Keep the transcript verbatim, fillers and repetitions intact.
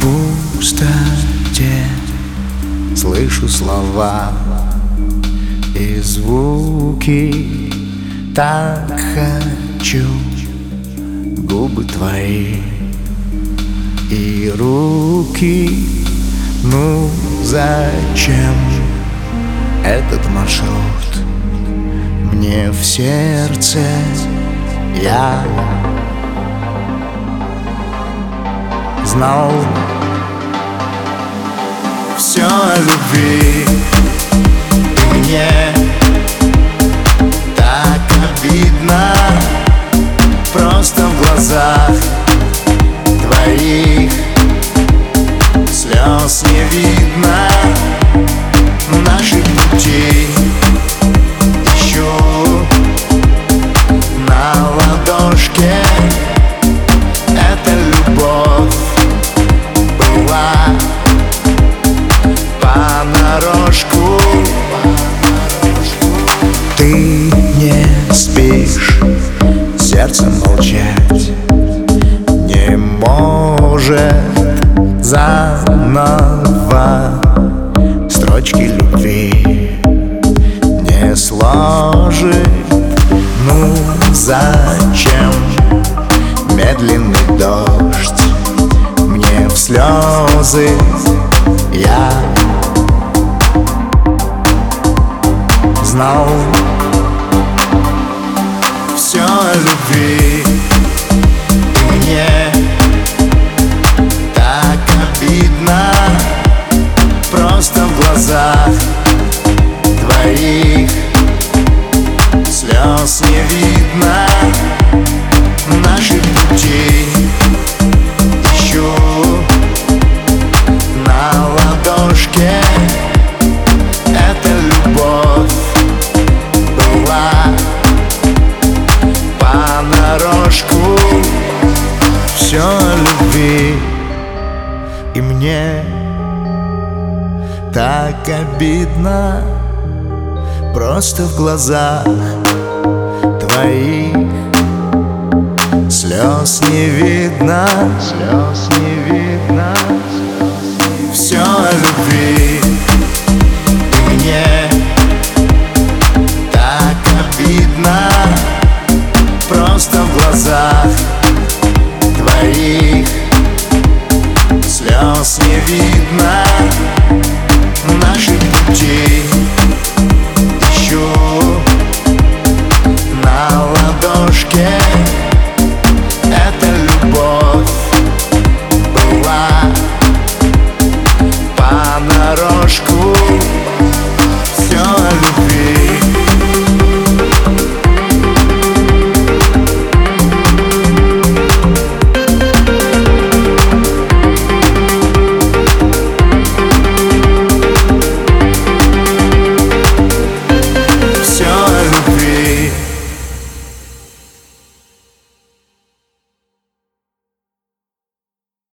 пустоте слышу слова и звуки. Так хочу губы твои и руки. Ну зачем этот маршрут мне в сердце? Я знал все о любви, и мне так обидно. Просто в глазах твоих слез не видно. Наши пути ищу на ладошке. Эта любовь была понарошку. Ты не спишь, сердце молчать не может. Заново строчки любви не сложит. Ну зачем медленный дождь мне в слезы? Я знал все о любви, и мне так обидно. Просто в глазах твоих слез не видно. Наши пути ищу на ладошке. Эта любовь была понарошку. Все о любви, и мне так обидно. Просто в глазах твоих слез не видно. Слез не видно. Все о любви, и мне так обидно. Просто в глазах твоих слез не видно.